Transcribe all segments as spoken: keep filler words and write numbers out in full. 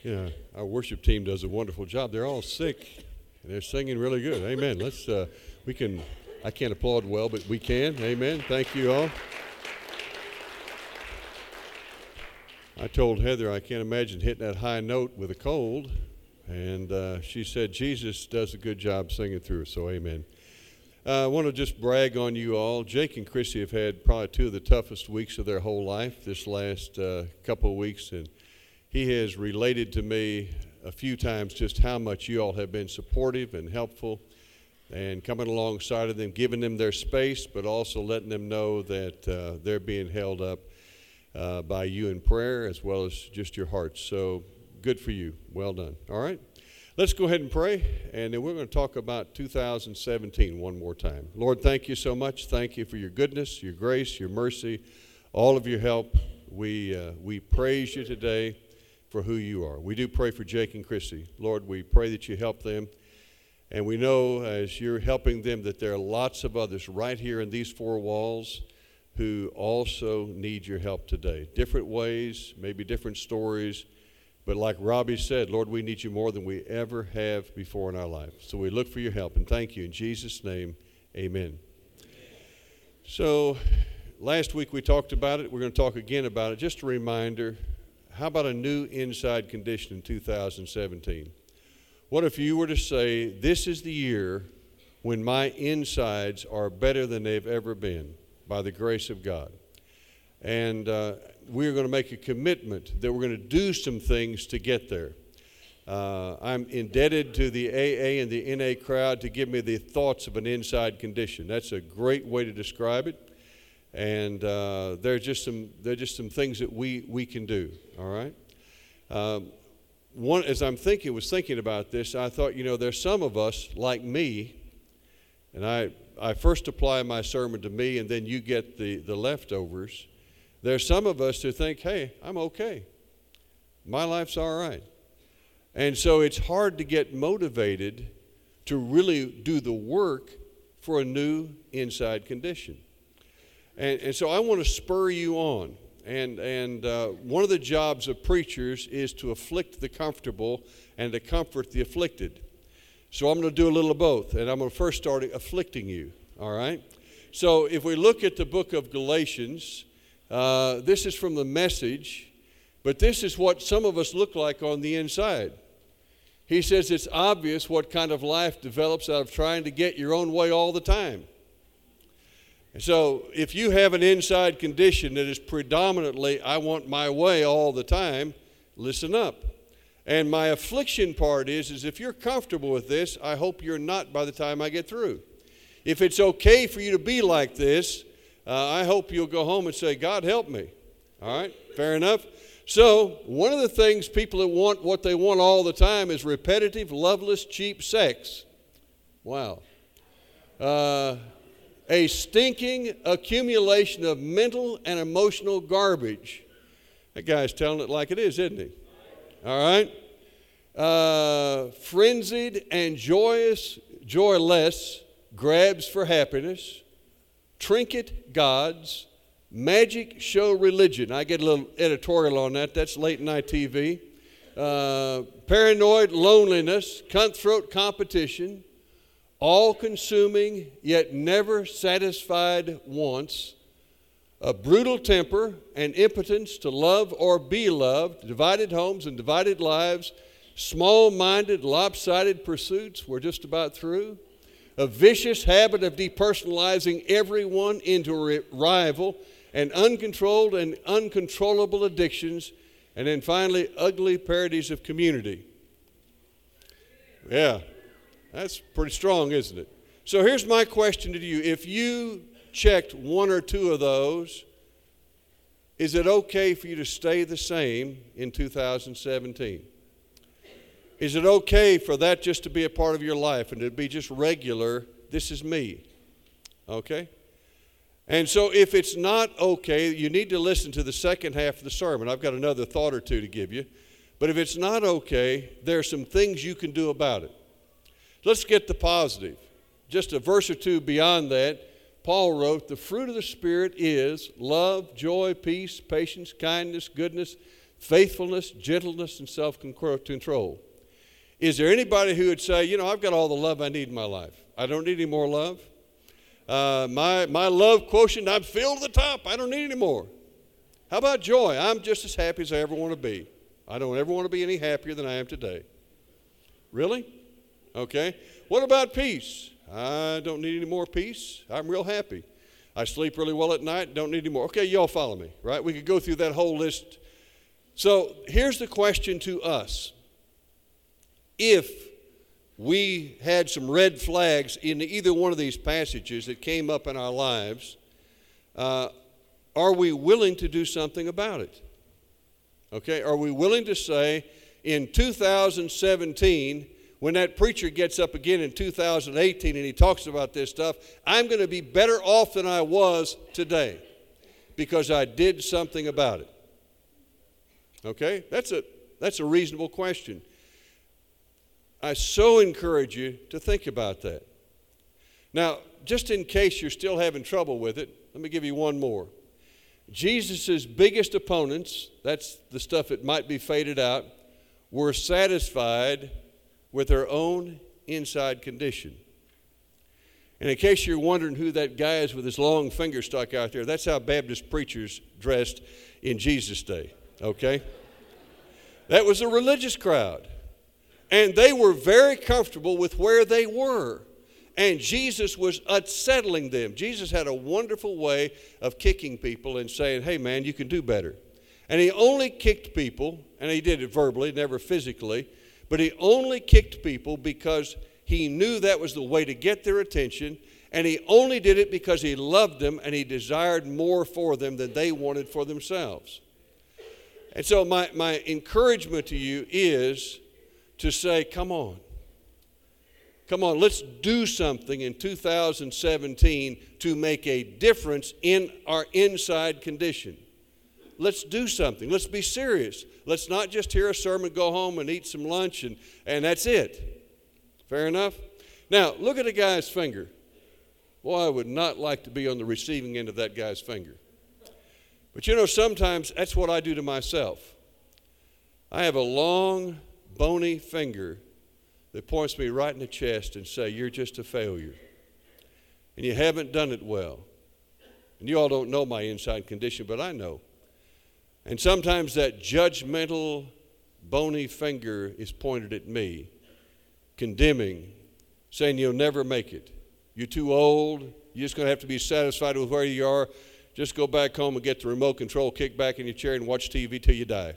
You know, our worship team does a wonderful job. They're all sick, and they're singing really good. Amen. Let's, uh, we can, I can't applaud well, but we can. Amen. Thank you all. I told Heather I can't imagine hitting that high note with a cold, and uh, she said Jesus does a good job singing through, so amen. Uh, I want to just brag on you all. Jake and Chrissy have had probably two of the toughest weeks of their whole life this last uh, couple of weeks, and he has related to me a few times just how much you all have been supportive and helpful and coming alongside of them, giving them their space, but also letting them know that uh, they're being held up uh, by you in prayer as well as just your hearts. So good for you. Well done. All right. Let's go ahead and pray, and then we're going to talk about two thousand seventeen one more time. Lord, thank you so much. Thank you for your goodness, your grace, your mercy, all of your help. We, uh, we praise you today for who you are. We do pray for Jake and Chrissy. Lord, we pray that you help them. And we know as you're helping them that there are lots of others right here in these four walls who also need your help today. Different ways, maybe different stories. But like Robbie said, Lord, we need you more than we ever have before in our life. So we look for your help. And thank you. In Jesus' name, amen. So last week we talked about it. We're going to talk again about it. Just a reminder. How about a new inside condition in two thousand seventeen? What if you were to say, this is the year when my insides are better than they've ever been by the grace of God? And uh, we're going to make a commitment that we're going to do some things to get there. Uh, I'm indebted to the A A and the N A crowd to give me the thoughts of an inside condition. That's a great way to describe it. And uh, there are just some there are just some things that we we can do. All right. Um, one as I'm thinking was thinking about this, I thought, you know, there's some of us like me, and I I first apply my sermon to me, and then you get the the leftovers. There's some of us who think, hey, I'm okay. My life's all right. And so it's hard to get motivated to really do the work for a new inside condition. And, and so I want to spur you on. And, and uh, one of the jobs of preachers is to afflict the comfortable and to comfort the afflicted. So I'm going to do a little of both. And I'm going to first start afflicting you. All right? So if we look at the book of Galatians, uh, this is from the Message, but this is what some of us look like on the inside. He says it's obvious what kind of life develops out of trying to get your own way all the time. And so if you have an inside condition that is predominantly, I want my way all the time, listen up. And my affliction part is, is if you're comfortable with this, I hope you're not by the time I get through. If it's okay for you to be like this, uh, I hope you'll go home and say, God, help me. All right, fair enough. So one of the things people that want what they want all the time is repetitive, loveless, cheap sex. Wow. Uh... A stinking accumulation of mental and emotional garbage. That guy's telling it like it is, isn't he? All right? Uh, frenzied and joyous, joyless grabs for happiness, trinket gods, magic show religion. I get a little editorial on that. That's late night T V. Uh, paranoid loneliness, cutthroat competition, all-consuming yet never satisfied wants, a brutal temper and impotence to love or be loved, divided homes and divided lives, small-minded, lopsided pursuits, we're just about through, a vicious habit of depersonalizing everyone into a rival, and uncontrolled and uncontrollable addictions, and then finally, ugly parodies of community. Yeah. That's pretty strong, isn't it? So here's my question to you. If you checked one or two of those, is it okay for you to stay the same in two thousand seventeen? Is it okay for that just to be a part of your life and to be just regular, this is me? Okay? And so if it's not okay, you need to listen to the second half of the sermon. I've got another thought or two to give you. But if it's not okay, there are some things you can do about it. Let's get the positive. Just a verse or two beyond that, Paul wrote, the fruit of the Spirit is love, joy, peace, patience, kindness, goodness, faithfulness, gentleness, and self-control. Is there anybody who would say, you know, I've got all the love I need in my life. I don't need any more love. Uh, my, my love quotient, I'm filled to the top. I don't need any more. How about joy? I'm just as happy as I ever want to be. I don't ever want to be any happier than I am today. Really? Okay. What about peace? I don't need any more peace. I'm real happy. I sleep really well at night. Don't need any more. Okay, y'all follow me, right? We could go through that whole list. So here's the question to us. If we had some red flags in either one of these passages that came up in our lives, uh, are we willing to do something about it? Okay, are we willing to say in two thousand seventeen, when that preacher gets up again in two thousand eighteen and he talks about this stuff, I'm going to be better off than I was today because I did something about it? Okay, that's a, that's a reasonable question. I so encourage you to think about that. Now, just in case you're still having trouble with it, let me give you one more. Jesus' biggest opponents, that's the stuff that might be faded out, were satisfied with their own inside condition. And in case you're wondering who that guy is with his long finger stuck out there, that's how Baptist preachers dressed in Jesus' day, okay? That was a religious crowd. And they were very comfortable with where they were. And Jesus was unsettling them. Jesus had a wonderful way of kicking people and saying, hey, man, you can do better. And he only kicked people, and he did it verbally, never physically, but he only kicked people because he knew that was the way to get their attention, and he only did it because he loved them and he desired more for them than they wanted for themselves. And so my, my encouragement to you is to say, come on. Come on, let's do something in two thousand seventeen to make a difference in our inside condition. Let's do something. Let's be serious. Let's not just hear a sermon, go home and eat some lunch, and, and that's it. Fair enough? Now, look at a guy's finger. Boy, I would not like to be on the receiving end of that guy's finger. But you know, sometimes that's what I do to myself. I have a long, bony finger that points me right in the chest and say, you're just a failure. And you haven't done it well. And you all don't know my inside condition, but I know. And sometimes that judgmental, bony finger is pointed at me, condemning, saying you'll never make it. You're too old. You're just going to have to be satisfied with where you are. Just go back home and get the remote control, kick back in your chair, and watch T V till you die.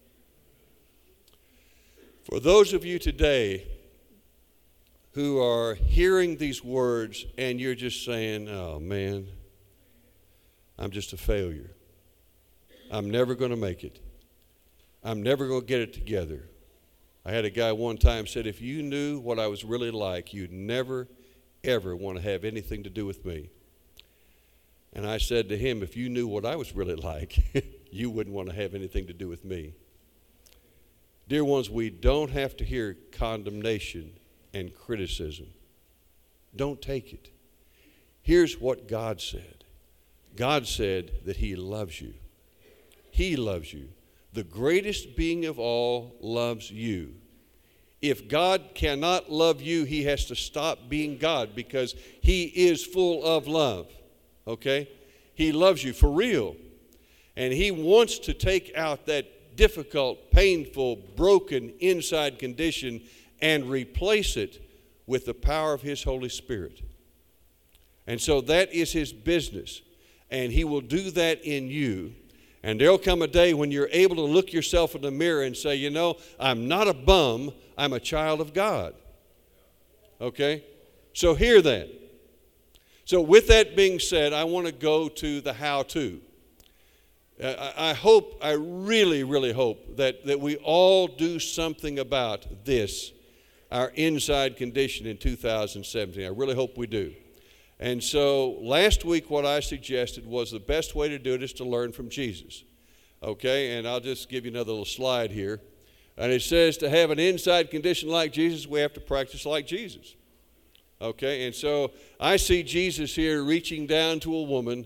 For those of you today who are hearing these words and you're just saying, oh man, I'm just a failure. I'm never going to make it. I'm never going to get it together. I had a guy one time said, if you knew what I was really like, you'd never, ever want to have anything to do with me. And I said to him, if you knew what I was really like, you wouldn't want to have anything to do with me. Dear ones, we don't have to hear condemnation and criticism. Don't take it. Here's what God said. God said that he loves you. He loves you. The greatest being of all loves you. If God cannot love you, he has to stop being God because he is full of love. Okay? He loves you for real. And he wants to take out that difficult, painful, broken inside condition and replace it with the power of his Holy Spirit. And so that is his business. And he will do that in you. And there'll come a day when you're able to look yourself in the mirror and say, you know, I'm not a bum, I'm a child of God. Okay? So hear that. So with that being said, I want to go to the how-to. Uh, I, I hope, I really, really hope that, that we all do something about this, our inside condition in two thousand seventeen. I really hope we do. And so last week what I suggested was the best way to do it is to learn from Jesus. Okay, and I'll just give you another little slide here. And it says to have an inside condition like Jesus, we have to practice like Jesus. Okay, and so I see Jesus here reaching down to a woman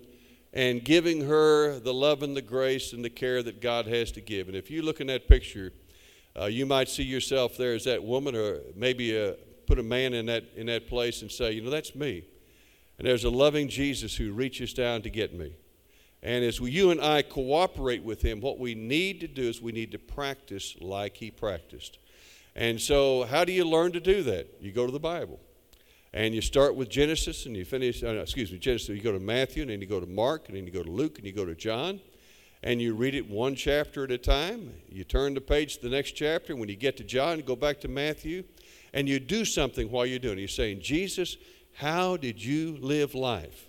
and giving her the love and the grace and the care that God has to give. And if you look in that picture, uh, you might see yourself there as that woman, or maybe uh, put a man in that, in that place and say, you know, that's me. And there's a loving Jesus who reaches down to get me. And as we, you and I cooperate with him, what we need to do is we need to practice like he practiced. And so how do you learn to do that? You go to the Bible. And you start with Genesis and you finish, uh, excuse me, Genesis, you go to Matthew, and then you go to Mark, and then you go to Luke, and you go to John. And you read it one chapter at a time. You turn the page to the next chapter. When you get to John, you go back to Matthew. And you do something while you're doing it. You're saying, Jesus, how did you live life?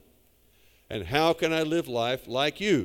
And how can I live life like you?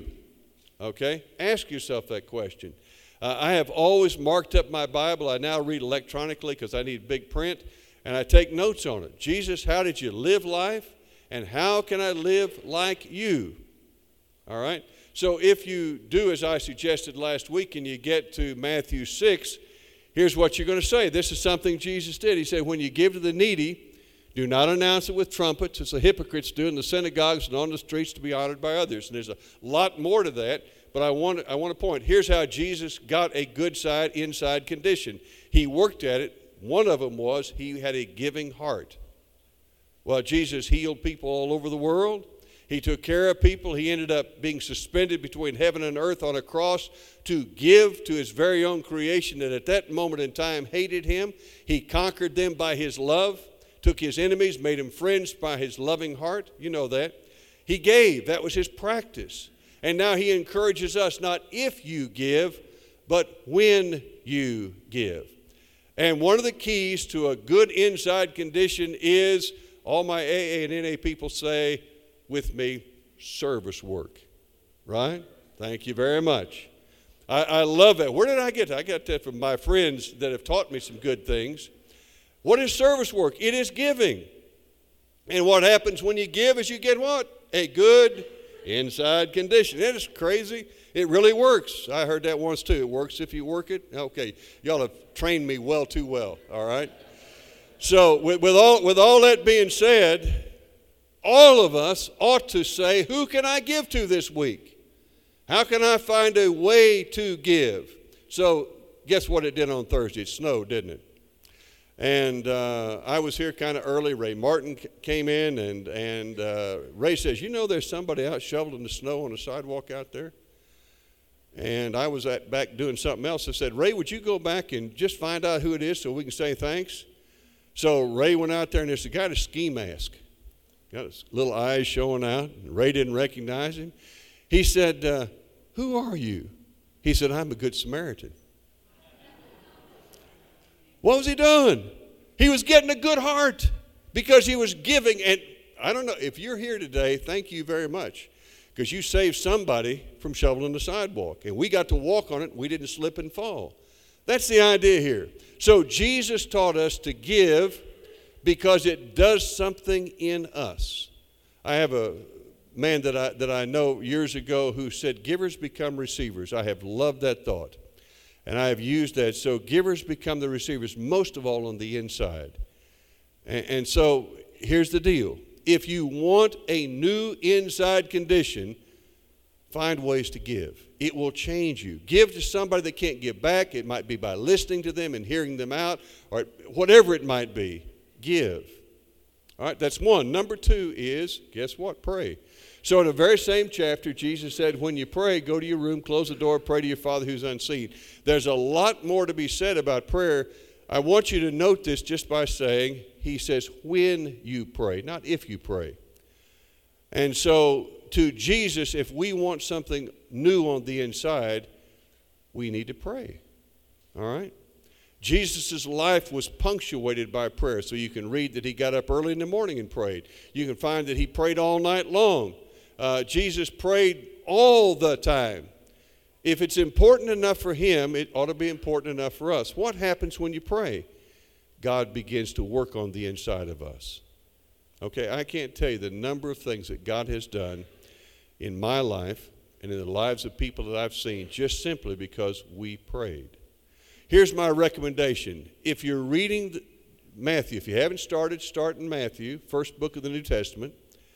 Okay? Ask yourself that question. Uh, I have always marked up my Bible. I now read electronically because I need big print. And I take notes on it. Jesus, how did you live life? And how can I live like you? All right? So if you do as I suggested last week and you get to Matthew six, here's what you're going to say. This is something Jesus did. He said, when you give to the needy, do not announce it with trumpets, as the hypocrites do in the synagogues and on the streets to be honored by others. And there's a lot more to that, but I want, I want to point. Here's how Jesus got a good side, inside condition. He worked at it. One of them was he had a giving heart. Well, Jesus healed people all over the world. He took care of people. He ended up being suspended between heaven and earth on a cross to give to his very own creation that at that moment in time hated him. He conquered them by his love. Took his enemies, made them friends by his loving heart. You know that. He gave. That was his practice. And now he encourages us not if you give, but when you give. And one of the keys to a good inside condition is, all my A A and N A people say with me, service work. Right? Thank you very much. I, I love that. Where did I get that? I got that from my friends that have taught me some good things. What is service work? It is giving. And what happens when you give is you get what? A good inside condition. Isn't it crazy? It really works. I heard that once too. It works if you work it. Okay, y'all have trained me well too well, all right? So with, with, all, with all that being said, all of us ought to say, who can I give to this week? How can I find a way to give? So guess what it did on Thursday? It snowed, didn't it? And uh, I was here kind of early. Ray Martin c- came in, and, and uh, Ray says, you know there's somebody out shoveling the snow on the sidewalk out there? And I was at back doing something else. I said, Ray, would you go back and just find out who it is so we can say thanks? So Ray went out there, and there's a guy in a ski mask. Got his little eyes showing out. And Ray didn't recognize him. He said, uh, who are you? He said, I'm a good Samaritan. What was he doing? He was getting a good heart because he was giving. And I don't know, if you're here today, thank you very much, because you saved somebody from shoveling the sidewalk. And we got to walk on it. We didn't slip and fall. That's the idea here. So Jesus taught us to give because it does something in us. I have a man that I, that I know years ago who said, givers become receivers. I have loved that thought. And I have used that. So givers become the receivers, most of all on the inside. And, and so here's the deal. If you want a new inside condition, find ways to give. It will change you. Give to somebody that can't give back. It might be by listening to them and hearing them out, or whatever it might be. Give. All right, that's one. Number two is, guess what? Pray. So in the very same chapter, Jesus said, when you pray, go to your room, close the door, pray to your Father who's unseen. There's a lot more to be said about prayer. I want you to note this just by saying, he says, when you pray, not if you pray. And so to Jesus, if we want something new on the inside, we need to pray. All right? Jesus' life was punctuated by prayer. So you can read that he got up early in the morning and prayed. You can find that he prayed all night long. Uh, Jesus prayed all the time. If it's important enough for him, it ought to be important enough for us. What happens when you pray? God begins to work on the inside of us. Okay, I can't tell you the number of things that God has done in my life and in the lives of people that I've seen just simply because we prayed. Here's my recommendation. If you're reading Matthew, if you haven't started, start in Matthew, first book of the New Testament.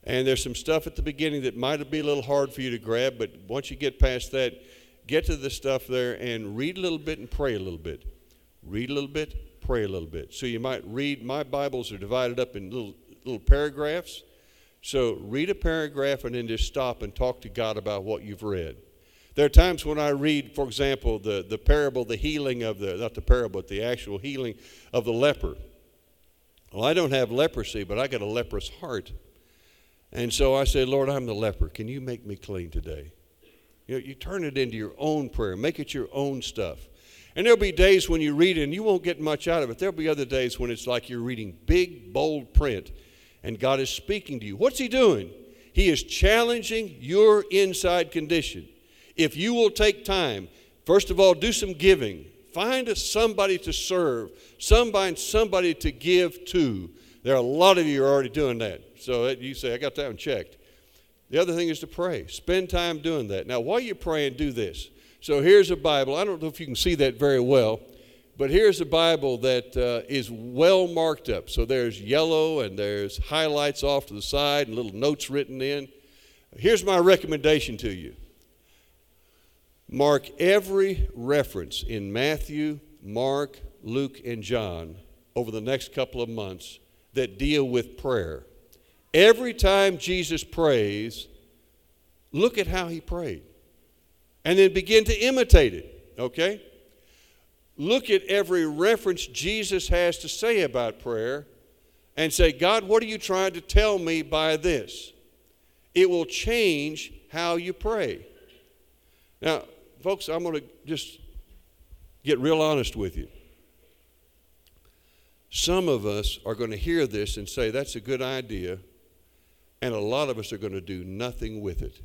And there's some stuff at the beginning that might be a little hard for you to grab, but once you get past that, get to the stuff there and read a little bit and pray a little bit. Read a little bit, pray a little bit. So you might read, my Bibles are divided up in little, little paragraphs. So read a paragraph and then just stop and talk to God about what you've read. There are times when I read, for example, the, the parable, the healing of the, not the parable, but the actual healing of the leper. Well, I don't have leprosy, but I got a leprous heart. And so I say, Lord, I'm the leper. Can you make me clean today? You know, you turn it into your own prayer. Make it your own stuff. And there'll be days when you read it and you won't get much out of it. There'll be other days when it's like you're reading big, bold print and God is speaking to you. What's he doing? He is challenging your inside condition. If you will take time, first of all, do some giving. Find a, somebody to serve. Somebody, somebody to give to. There are a lot of you who are already doing that. So you say, I got that one checked. The other thing is to pray. Spend time doing that. Now, while you're praying, do this. So here's a Bible. I don't know if you can see that very well, but here's a Bible that uh, is well marked up. So there's yellow and there's highlights off to the side and little notes written in. Here's my recommendation to you. Mark every reference in Matthew, Mark, Luke, and John over the next couple of months that deal with prayer. Every time Jesus prays, look at how he prayed. And then begin to imitate it, okay? Look at every reference Jesus has to say about prayer and say, God, what are you trying to tell me by this? It will change how you pray. Now, folks, I'm going to just get real honest with you. Some of us are going to hear this and say, that's a good idea, and a lot of us are going to do nothing with it.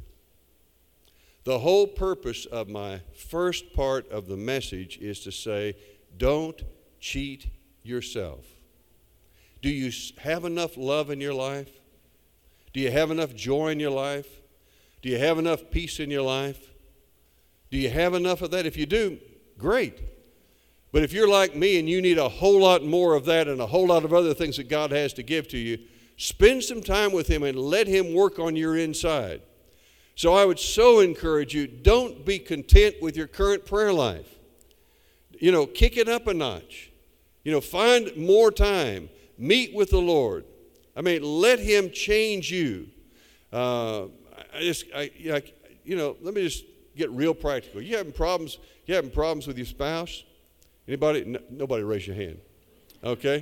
The whole purpose of my first part of the message is to say, don't cheat yourself. Do you have enough love in your life? Do you have enough joy in your life? Do you have enough peace in your life? Do you have enough of that? If you do, great. But if you're like me and you need a whole lot more of that and a whole lot of other things that God has to give to you, spend some time with him and let him work on your inside. So I would so encourage you, don't be content with your current prayer life. You know, kick it up a notch. You know, find more time. Meet with the Lord. I mean, let him change you. Uh, I just, I, I, you know, let me just get real practical. You having problems? You having problems with your spouse? Anybody? No, nobody raise your hand. Okay.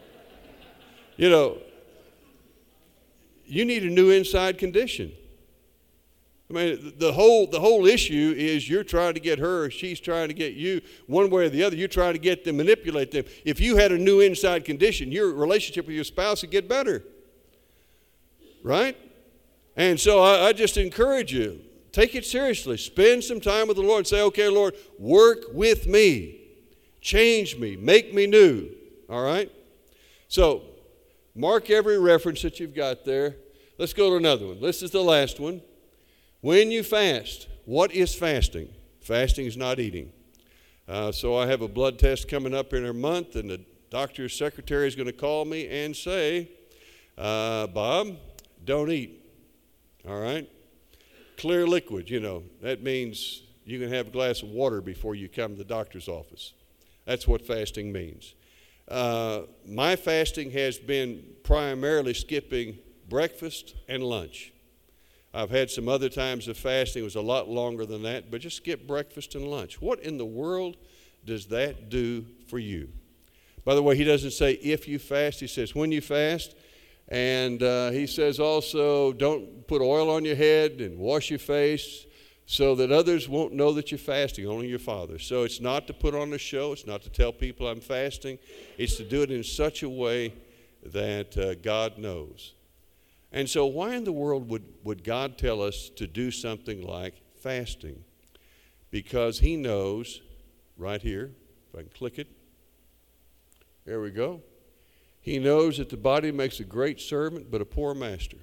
You know, you need a new inside condition. I mean, the whole the whole issue is you're trying to get her or she's trying to get you one way or the other. You're trying to get them, manipulate them. If you had a new inside condition, your relationship with your spouse would get better. Right? And so I, I just encourage you, take it seriously. Spend some time with the Lord and say, okay, Lord, work with me. Change me. Make me new. All right? So mark every reference that you've got there. Let's go to another one. This is the last one. When you fast, what is fasting? Fasting is not eating. Uh, so I have a blood test coming up in a month, and the doctor's secretary is going to call me and say, uh, Bob, don't eat. All right? Clear liquid, you know. That means you can have a glass of water before you come to the doctor's office. That's what fasting means. Uh, my fasting has been primarily skipping breakfast and lunch. I've had some other times of fasting. It was a lot longer than that, but just skip breakfast and lunch. What in the world does that do for you? By the way, he doesn't say if you fast. He says when you fast. And uh, he says also don't put oil on your head and wash your face so that others won't know that you're fasting, only your Father. So it's not to put on a show. It's not to tell people I'm fasting. It's to do it in such a way that uh, God knows. And so why in the world would, would God tell us to do something like fasting? Because he knows, right here, if I can click it, there we go. He knows that the body makes a great servant but a poor master.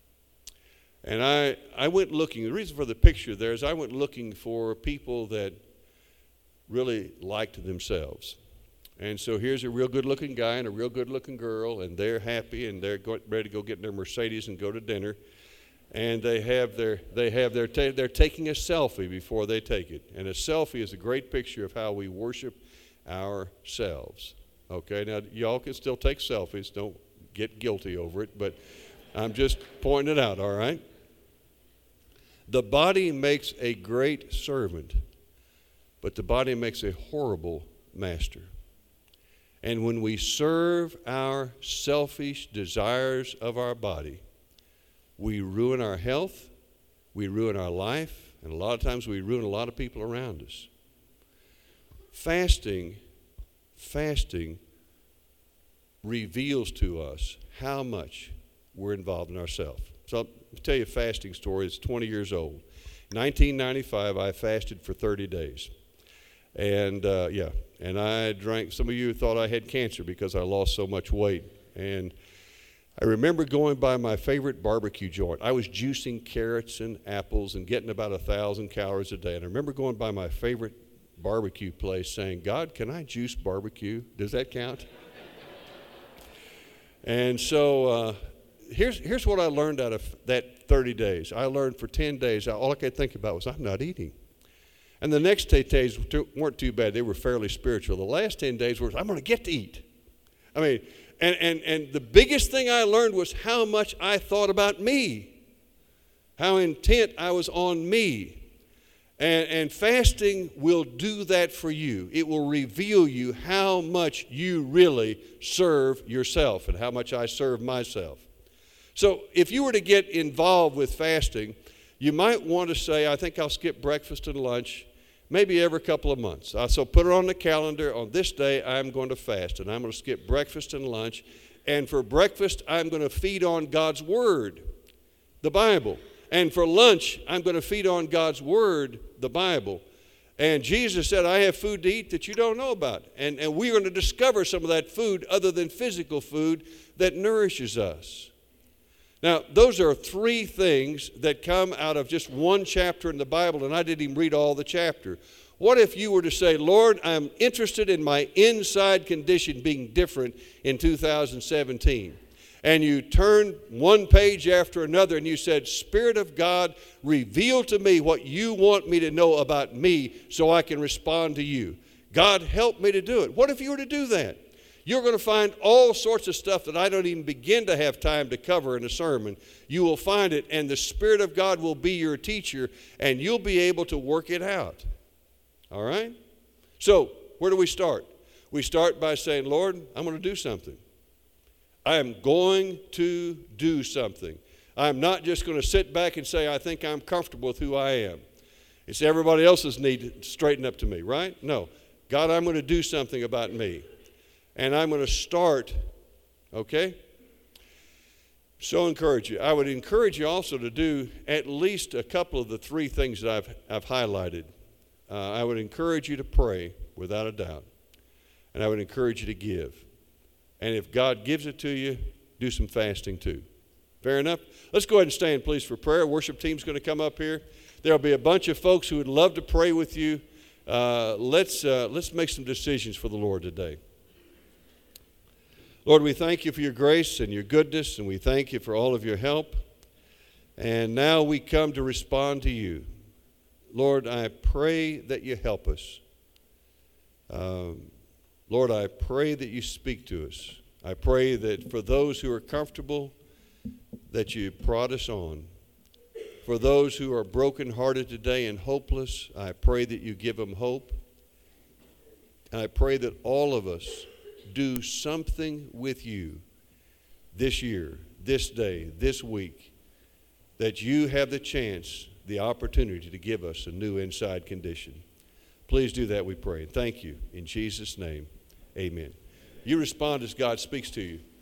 And I, I went looking, the reason for the picture there is I went looking for people that really liked themselves. And so here's a real good-looking guy and a real good-looking girl, and they're happy, and they're go- ready to go get in their Mercedes and go to dinner. And they have their they have their ta- they're taking a selfie before they take it. And a selfie is a great picture of how we worship ourselves. Okay, now y'all can still take selfies. Don't get guilty over it, but I'm just pointing it out, all right? The body makes a great servant, but the body makes a horrible master. And when we serve our selfish desires of our body, we ruin our health, we ruin our life, and a lot of times we ruin a lot of people around us. Fasting, fasting reveals to us how much we're involved in ourselves. So I'll tell you a fasting story. It's twenty years old. nineteen ninety-five, I fasted for thirty days. And, uh, yeah, and I drank. Some of you thought I had cancer because I lost so much weight. And I remember going by my favorite barbecue joint. I was juicing carrots and apples and getting about a thousand calories a day. And I remember going by my favorite barbecue place saying, God, can I juice barbecue? Does that count? And so uh, here's here's what I learned out of that thirty days. I learned for ten days, all I could think about was I'm not eating. And the next ten days weren't too bad. They were fairly spiritual. The last ten days were, I'm going to get to eat. I mean, and, and, and the biggest thing I learned was how much I thought about me, how intent I was on me. And, and fasting will do that for you. It will reveal you how much you really serve yourself and how much I serve myself. So if you were to get involved with fasting, you might want to say, I think I'll skip breakfast and lunch maybe every couple of months. Uh, so put it on the calendar. On this day, I'm going to fast, and I'm going to skip breakfast and lunch. And for breakfast, I'm going to feed on God's Word, the Bible. And for lunch, I'm going to feed on God's Word, the Bible. And Jesus said, I have food to eat that you don't know about. And, and we're going to discover some of that food other than physical food that nourishes us. Now, those are three things that come out of just one chapter in the Bible, and I didn't even read all the chapter. What if you were to say, Lord, I'm interested in my inside condition being different in two thousand seventeen. And you turned one page after another and you said, Spirit of God, reveal to me what you want me to know about me so I can respond to you. God, help me to do it. What if you were to do that? You're going to find all sorts of stuff that I don't even begin to have time to cover in a sermon. You will find it, and the Spirit of God will be your teacher, and you'll be able to work it out. All right? So, where do we start? We start by saying, Lord, I'm going to do something. I am going to do something. I'm not just going to sit back and say, I think I'm comfortable with who I am. It's everybody else's need to straighten up to me, right? No. God, I'm going to do something about me. And I'm going to start, okay? So encourage you. I would encourage you also to do at least a couple of the three things that I've, I've highlighted. Uh, I would encourage you to pray, without a doubt. And I would encourage you to give. And if God gives it to you, do some fasting too. Fair enough? Let's go ahead and stand, please, for prayer. Worship team's going to come up here. There'll be a bunch of folks who would love to pray with you. Uh, let's, uh, let's make some decisions for the Lord today. Lord, we thank you for your grace and your goodness, and we thank you for all of your help. And now we come to respond to you. Lord, I pray that you help us. Um, Lord, I pray that you speak to us. I pray that for those who are comfortable, that you prod us on. For those who are brokenhearted today and hopeless, I pray that you give them hope. And I pray that all of us do something with you this year, this day, this week, that you have the chance, the opportunity to give us a new inside condition. Please do that, we pray. Thank you. In Jesus' name, amen. You respond as God speaks to you.